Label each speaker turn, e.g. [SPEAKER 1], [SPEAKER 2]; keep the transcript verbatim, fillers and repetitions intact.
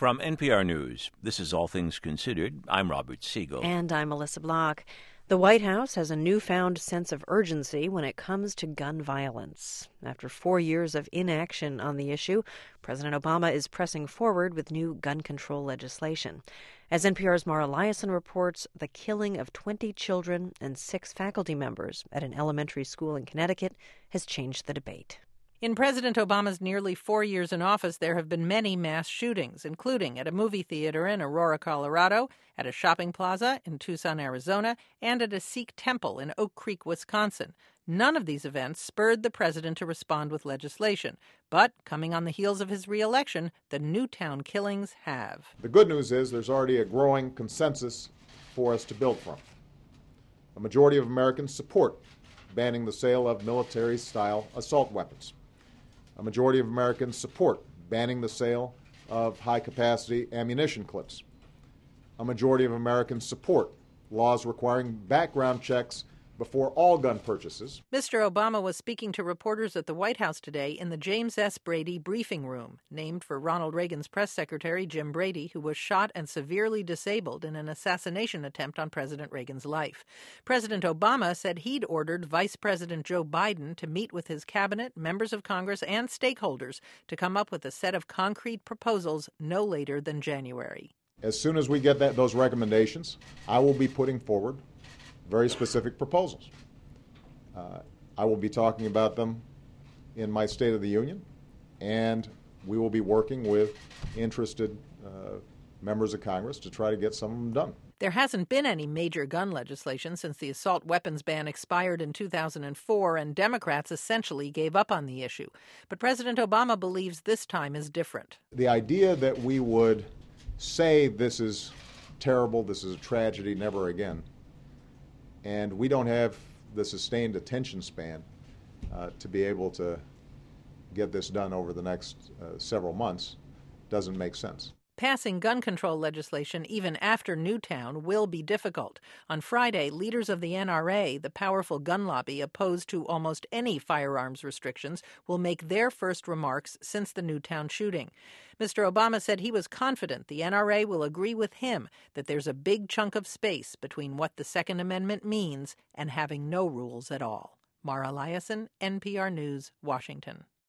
[SPEAKER 1] From N P R News, this is All Things Considered. I'm Robert Siegel.
[SPEAKER 2] And I'm Melissa Block. The White House has a newfound sense of urgency when it comes to gun violence. After four years of inaction on the issue, President Obama is pressing forward with new gun control legislation. As N P R's Mara Liasson reports, the killing of twenty children and six faculty members at an elementary school in Connecticut has changed the debate.
[SPEAKER 3] In President Obama's nearly four years in office, there have been many mass shootings, including at a movie theater in Aurora, Colorado, at a shopping plaza in Tucson, Arizona, and at a Sikh temple in Oak Creek, Wisconsin. None of these events spurred the president to respond with legislation. But, coming on the heels of his reelection, the Newtown killings have.
[SPEAKER 4] The good news is there's already a growing consensus for us to build from. A majority of Americans support banning the sale of military-style assault weapons. A majority of Americans support banning the sale of high-capacity ammunition clips. A majority of Americans support laws requiring background checks before all gun purchases.
[SPEAKER 3] Mister Obama was speaking to reporters at the White House today in the James S. Brady briefing room, named for Ronald Reagan's press secretary, Jim Brady, who was shot and severely disabled in an assassination attempt on President Reagan's life. President Obama said he'd ordered Vice President Joe Biden to meet with his cabinet, members of Congress, and stakeholders to come up with a set of concrete proposals no later than January.
[SPEAKER 4] As soon as we get that, those recommendations, I will be putting forward very specific proposals. Uh, I will be talking about them in my State of the Union, and we will be working with interested uh, members of Congress to try to get some of them done.
[SPEAKER 3] There hasn't been any major gun legislation since the assault weapons ban expired in two thousand four, and Democrats essentially gave up on the issue. But President Obama believes this time is different.
[SPEAKER 4] The idea that we would say this is terrible, this is a tragedy, never again, and we don't have the sustained attention span uh, to be able to get this done over the next uh, several months doesn't make sense.
[SPEAKER 3] Passing gun control legislation even after Newtown will be difficult. On Friday, leaders of the N R A, the powerful gun lobby opposed to almost any firearms restrictions, will make their first remarks since the Newtown shooting. Mister Obama said he was confident the N R A will agree with him that there's a big chunk of space between what the Second Amendment means and having no rules at all. Mara Liasson, N P R News, Washington.